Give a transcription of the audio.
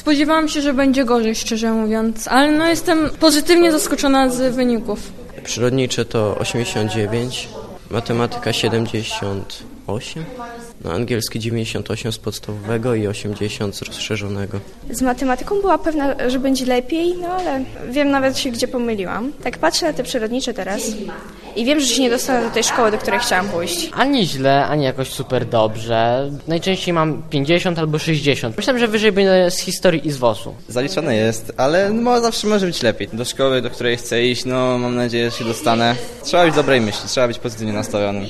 Spodziewałam się, że będzie gorzej, szczerze mówiąc, ale no jestem pozytywnie zaskoczona z wyników. Przyrodnicze to 89, matematyka 78, no angielski 98 z podstawowego i 80 z rozszerzonego. Z matematyką była pewna, że będzie lepiej, no ale wiem nawet się, gdzie pomyliłam. Tak patrzę na te przyrodnicze teraz i wiem, że się nie dostanę do tej szkoły, do której chciałam pójść. Ani źle, ani jakoś super dobrze. Najczęściej mam 50 albo 60. Myślę, że wyżej będę z historii i z WOS-u. Zaliczone jest, ale zawsze może być lepiej. Do szkoły, do której chcę iść, mam nadzieję, że się dostanę. Trzeba być dobrej myśli, trzeba być pozytywnie nastawionym.